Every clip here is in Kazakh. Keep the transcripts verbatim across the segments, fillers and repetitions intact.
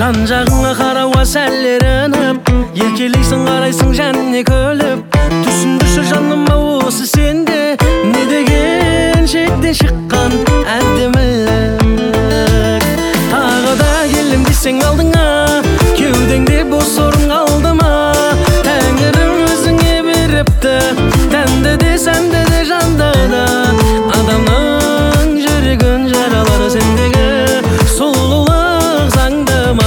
Жан жағыңа қарауға сәл ерініп, еркелейсің қарайсың және күліп. Түсіндірші жаныма осы сенде не деген шектен шыққан әдемілік. Тағы да келем десең алдыңа, кеудеңде бос орын қалды ма? Тәңірім өзіңе беріпті, тәнді де сәнді де жанды да. Адамның жүрегін жаралар сендегі сұлулық заңды ма?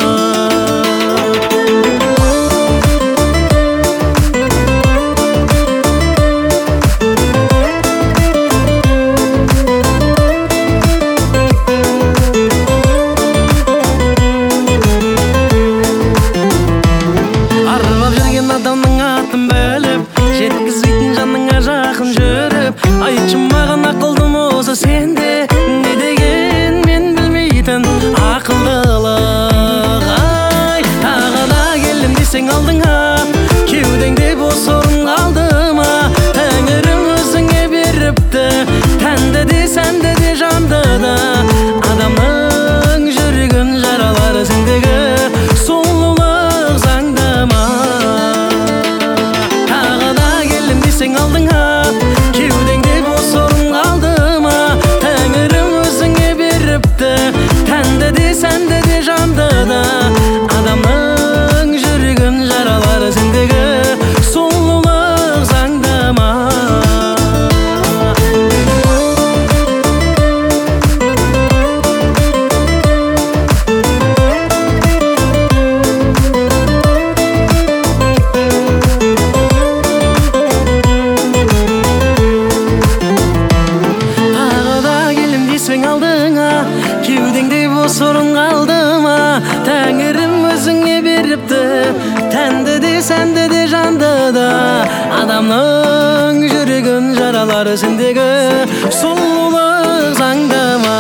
Арбап жүрген адамның атын біліп, жеткізбейтін жаныңа жақын жүріп. Айтшы маған ақылдым осы сенде не деген мен білмейтін ақылдылық. Ай, тағы да келем десең алдыңа, кеудеңде бос орын қалды ма? Тәңірім өзіңе беріпті, тәнді де сәнді де жанды да. Адамның жүрегін жаралар сендегі сұлулық заңды ма? Тағы да келем десең алдыңа, кеудеңде бос орын қалды ма? Тәңірім өзіңе беріпті, тәнді де сәнді де жанды да. Адамның жүрегін жаралар сендегі сұлулық заңды ма? Алдыңа, кеудеңде бос орын қалды ма? Тәңірім өзіңе беріпті, тәнді де сәнді де жанды да. Адамның жүрегін жаралар сендегі сұлулық заңды ма?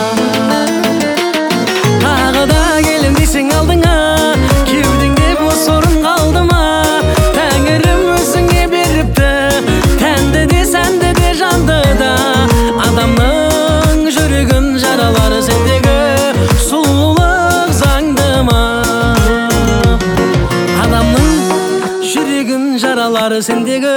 Тағы да келем десең алдыңа, кеудеңде бос орын қалды ма? Тәңірім өзіңе беріпті, тәнді де сәнді де жанды да. Адамның жүрегін жаралар сендегі сұлулық заңды ма? Адамның жүрегін жаралар сендегі